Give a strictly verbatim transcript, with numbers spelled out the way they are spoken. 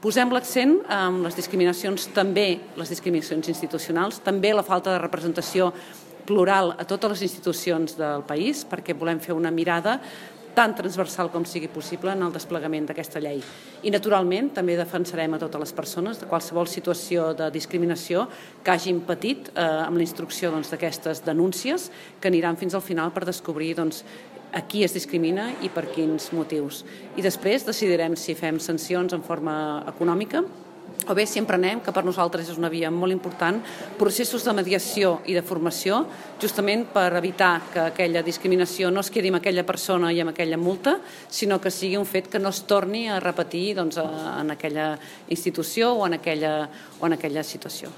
Posem l'accent en les discriminacions, també les discriminacions institucionals, també la falta de representació plural a totes les institucions del país, perquè volem fer una mirada tan transversal com sigui possible en el desplegament d'aquesta llei. I, naturalment, també defensarem a totes les persones de qualsevol situació de discriminació que hagin patit eh, amb la instrucció doncs, d'aquestes denúncies que aniran fins al final per descobrir doncs, a qui es discrimina i per quins motius. I després decidirem si fem sancions en forma econòmica o bé si emprenem, que per nosaltres és una via molt important, processos de mediació i de formació, justament per evitar que aquella discriminació no es quedi amb aquella persona i amb aquella multa, sinó que sigui un fet que no es torni a repetir doncs, en aquella institució o en aquella, o en aquella situació.